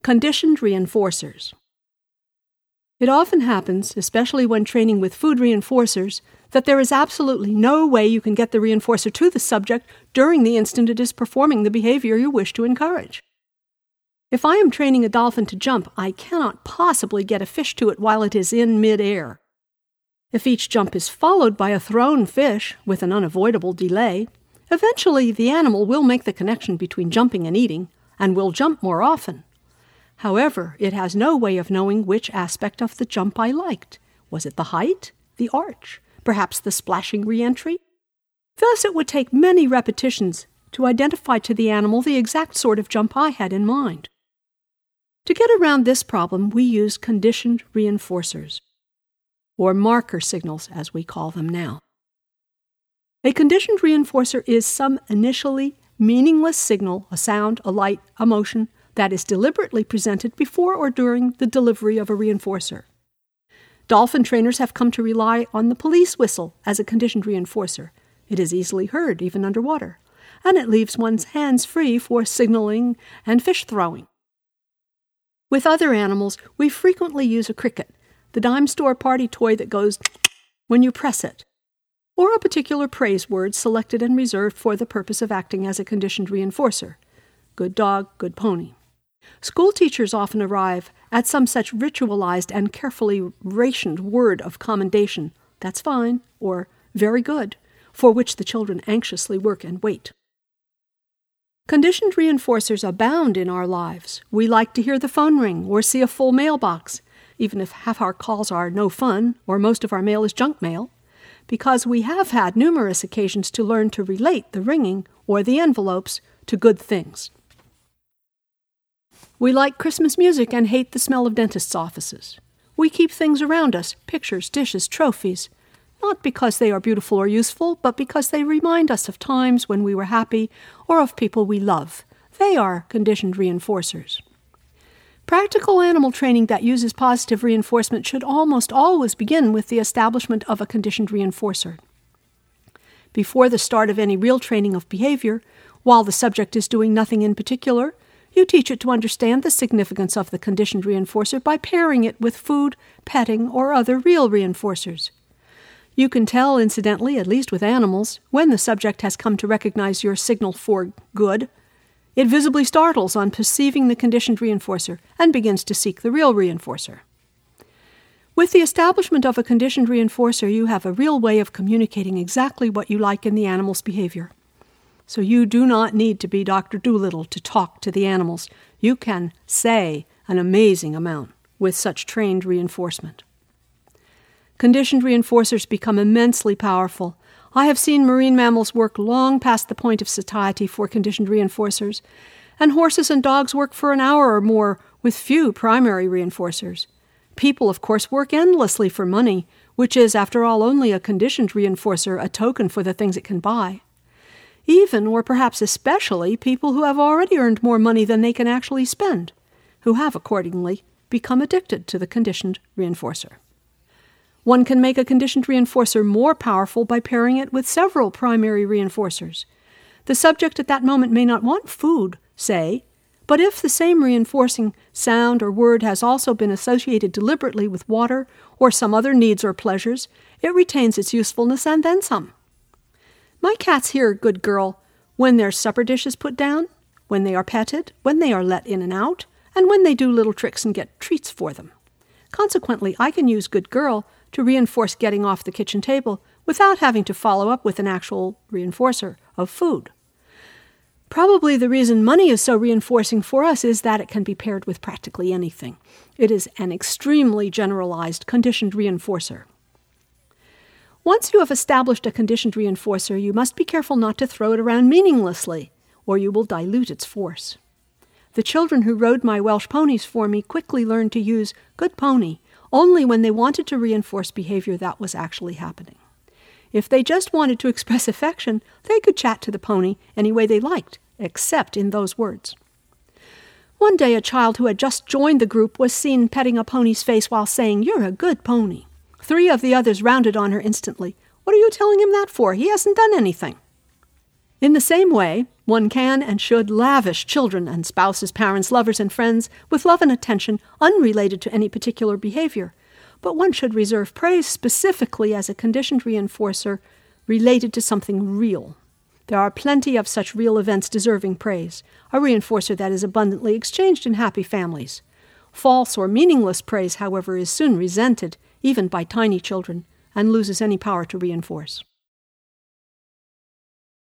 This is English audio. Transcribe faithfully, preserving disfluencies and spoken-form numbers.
Conditioned reinforcers. It often happens, especially when training with food reinforcers, that there is absolutely no way you can get the reinforcer to the subject during the instant it is performing the behavior you wish to encourage. If I am training a dolphin to jump, I cannot possibly get a fish to it while it is in mid-air. If each jump is followed by a thrown fish with an unavoidable delay, eventually the animal will make the connection between jumping and eating, and will jump more often. However, it has no way of knowing which aspect of the jump I liked. Was it the height, the arch, perhaps the splashing re-entry? Thus it would take many repetitions to identify to the animal the exact sort of jump I had in mind. To get around this problem, we use conditioned reinforcers, or marker signals as we call them now. A conditioned reinforcer is some initially meaningless signal, a sound, a light, a motion, that is deliberately presented before or during the delivery of a reinforcer. Dolphin trainers have come to rely on the police whistle as a conditioned reinforcer. It is easily heard, even underwater, and it leaves one's hands free for signaling and fish throwing. With other animals, we frequently use a cricket, the dime store party toy that goes when you press it, or a particular praise word selected and reserved for the purpose of acting as a conditioned reinforcer. Good dog, good pony. School teachers often arrive at some such ritualized and carefully rationed word of commendation, "That's fine," or "very good," for which the children anxiously work and wait. Conditioned reinforcers abound in our lives. We like to hear the phone ring or see a full mailbox, even if half our calls are no fun or most of our mail is junk mail, because we have had numerous occasions to learn to relate the ringing or the envelopes to good things. We like Christmas music and hate the smell of dentists' offices. We keep things around us, pictures, dishes, trophies, not because they are beautiful or useful, but because they remind us of times when we were happy or of people we love. They are conditioned reinforcers. Practical animal training that uses positive reinforcement should almost always begin with the establishment of a conditioned reinforcer. Before the start of any real training of behavior, while the subject is doing nothing in particular, you teach it to understand the significance of the conditioned reinforcer by pairing it with food, petting, or other real reinforcers. You can tell, incidentally, at least with animals, when the subject has come to recognize your signal for good. It visibly startles on perceiving the conditioned reinforcer and begins to seek the real reinforcer. With the establishment of a conditioned reinforcer, you have a real way of communicating exactly what you like in the animal's behavior. So you do not need to be Doctor Dolittle to talk to the animals. You can say an amazing amount with such trained reinforcement. Conditioned reinforcers become immensely powerful. I have seen marine mammals work long past the point of satiety for conditioned reinforcers, and horses and dogs work for an hour or more with few primary reinforcers. People, of course, work endlessly for money, which is, after all, only a conditioned reinforcer, a token for the things it can buy. Even, or perhaps especially, people who have already earned more money than they can actually spend, who have, accordingly, become addicted to the conditioned reinforcer. One can make a conditioned reinforcer more powerful by pairing it with several primary reinforcers. The subject at that moment may not want food, say, but if the same reinforcing sound or word has also been associated deliberately with water or some other needs or pleasures, it retains its usefulness and then some. My cats hear "good girl" when their supper dish is put down, when they are petted, when they are let in and out, and when they do little tricks and get treats for them. Consequently, I can use "good girl" to reinforce getting off the kitchen table without having to follow up with an actual reinforcer of food. Probably the reason money is so reinforcing for us is that it can be paired with practically anything. It is an extremely generalized conditioned reinforcer. Once you have established a conditioned reinforcer, you must be careful not to throw it around meaninglessly, or you will dilute its force. The children who rode my Welsh ponies for me quickly learned to use "good pony" only when they wanted to reinforce behavior that was actually happening. If they just wanted to express affection, they could chat to the pony any way they liked, except in those words. One day a child who had just joined the group was seen petting a pony's face while saying, "You're a good pony." Three of the others rounded on her instantly. "What are you telling him that for? He hasn't done anything." In the same way, One can and should lavish children and spouses, parents, lovers, and friends with love and attention unrelated to any particular behavior. But one should reserve praise specifically as a conditioned reinforcer related to something real. There are plenty of such real events deserving praise, a reinforcer that is abundantly exchanged in happy families. False or meaningless praise, however, is soon resented, even by tiny children, and loses any power to reinforce.